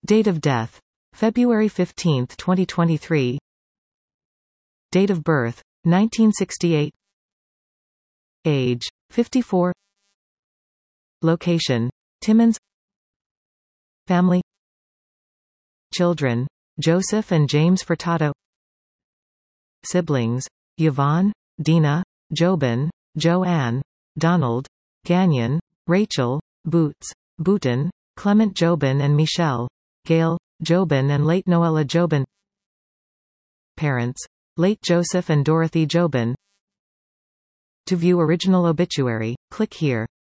Date of death: February 15, 2023. Date of birth: 1968. Age: 54. Location: Timmins. Family: Children: Joseph and James Furtado. Siblings: Yvonne, Dina, Jobin, Joanne, Donald, Gagnon, Rachel, Boots, Bouton, Clement Jobin and Michelle, Gail, Jobin and late Noella Jobin. Parents: late Joseph and Dorothy Jobin. To view original obituary, click here.